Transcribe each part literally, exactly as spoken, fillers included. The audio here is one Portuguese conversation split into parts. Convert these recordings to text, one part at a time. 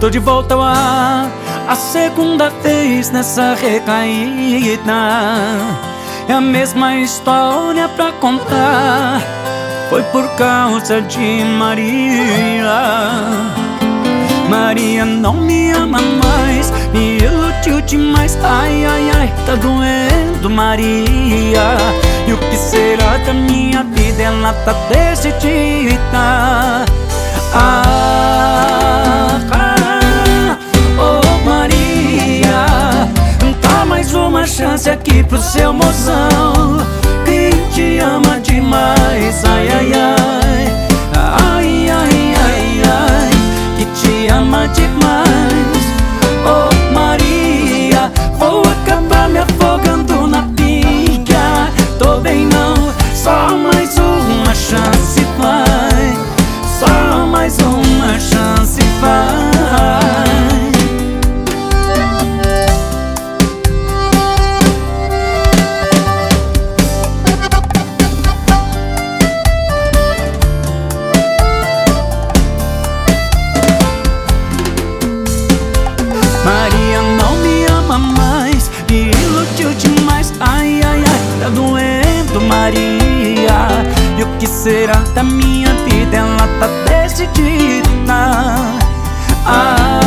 tô de volta ao ar, a segunda vez nessa recaída. É a mesma história pra contar, foi por causa de Maria. Maria não me ama mais, me iludiu demais. Ai, ai, ai, tá doendo, Maria. E o que será da minha vida? Ela tá decidida. Ah, ah, oh Maria, dá mais uma chance aqui pro seu mozão, que te ama demais. Ai, ai, ai, ai, ai, ai, ai, que te ama demais. Oh Maria, vou acabar me afogando na pia. Tô bem não, só mais uma chance vai, só mais uma chance vai. Maria não me ama mais, me iludiu demais. Ai, ai, ai, tá doendo, Maria. E o que será da minha vida? Ela tá decidida. Ah,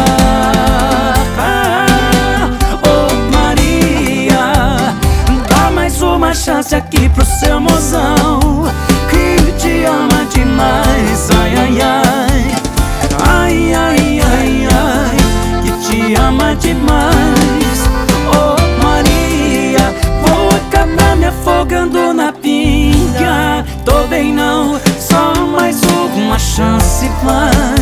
ah, oh Maria, dá mais uma chance aqui pro seu mozão, que te ama demais. Ai, ai, ai, ai, ai, ai, ai, que te ama demais. Oh Maria, vou acabar me afogando na pinga. Tô bem não, só mais uma chance vai.